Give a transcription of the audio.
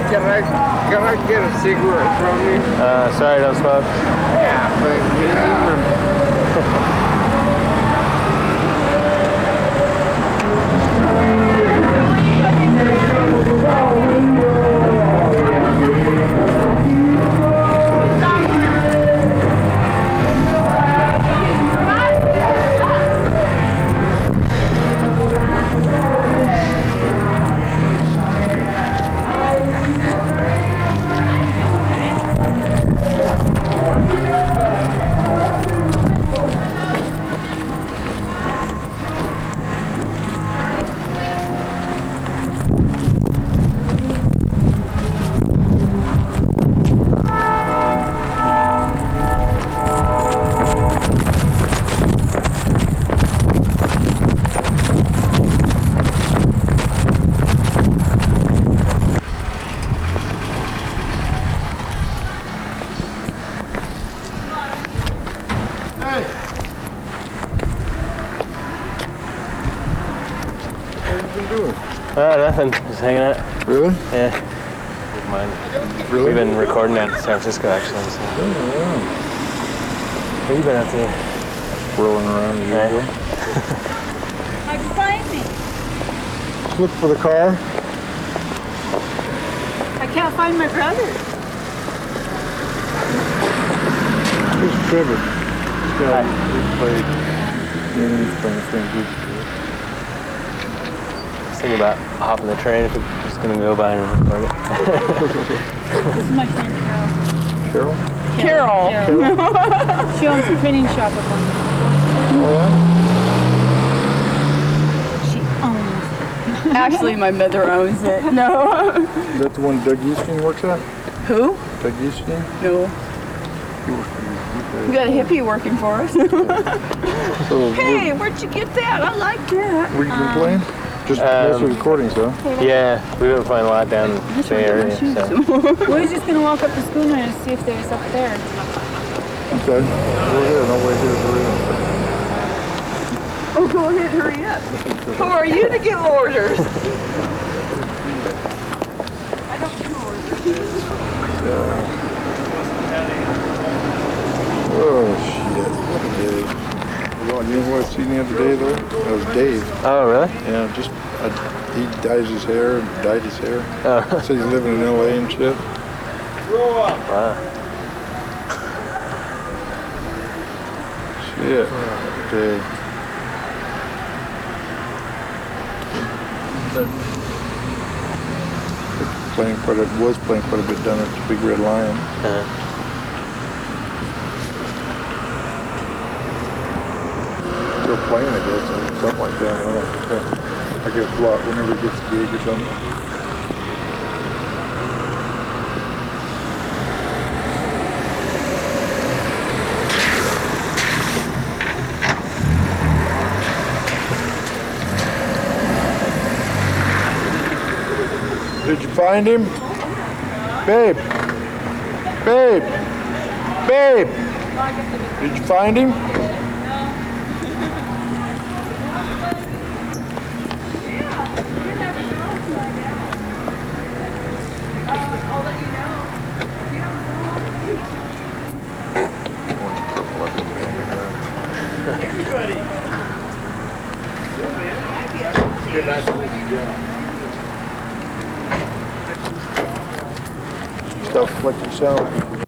Can I get a cigarette from you? Sorry, don't smoke. Yeah, but Nothing. Just hanging out. really? Yeah. Wouldn't mind. Really? We've been recording at San Francisco, actually. So. Oh, What have you been up to? yeah. Rolling around as usual. How'd you find me? Look for the car. I can't find my brother. Who's Trevor? Yeah, he's played. He's playing the same group. Thinking about hopping the train if it's just gonna go by and record it. This is my friend Carol? Carol. She owns a printing shop at one. Oh, She owns it. Actually, my mother owns it. No. yeah? Is that the one Doug Easton works at? Who? Doug Easton? No. He works for We got a hippie working for us. So, Hey, where'd you get that? I like that. where you been playing? Just mostly recordings, though. Yeah, we've been playing a lot down in the Bay Area. So. We're just gonna walk up the schooner and see if there's up there. Okay. We're here. No way here. We're here. Oh, go ahead, hurry up. Who are you to give orders? Oh, shit. What a day. You know who I seen the other day, though? That was Dave. Oh, really? Yeah, just, he dyes his hair, dyed his hair. Oh. Said he's living in LA and shit. Wow. Shit. Day. Was playing quite a bit down at the Big Red Lion. Still playing, I guess, or something like that. I guess a lot whenever he gets a gig or something. Did you find him? Babe. Babe. Babe. Did you find him? Good night. Stuff like yourself.